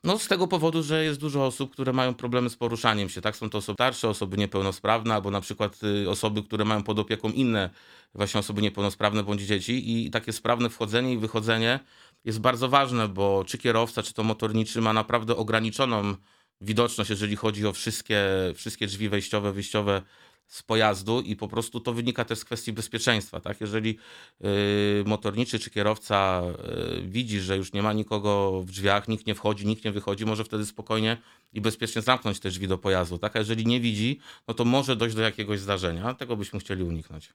No z tego powodu, że jest dużo osób, które mają problemy z poruszaniem się, tak? Są to osoby starsze, osoby niepełnosprawne, albo na przykład osoby, które mają pod opieką inne właśnie osoby niepełnosprawne bądź dzieci i takie sprawne wchodzenie i wychodzenie jest bardzo ważne, bo czy kierowca, czy to motorniczy ma naprawdę ograniczoną widoczność, jeżeli chodzi o wszystkie drzwi wejściowe, wyjściowe z pojazdu i po prostu to wynika też z kwestii bezpieczeństwa, tak? Jeżeli motorniczy czy kierowca widzi, że już nie ma nikogo w drzwiach, nikt nie wchodzi, nikt nie wychodzi, może wtedy spokojnie i bezpiecznie zamknąć te drzwi do pojazdu, tak? A jeżeli nie widzi, no to może dojść do jakiegoś zdarzenia. Tego byśmy chcieli uniknąć.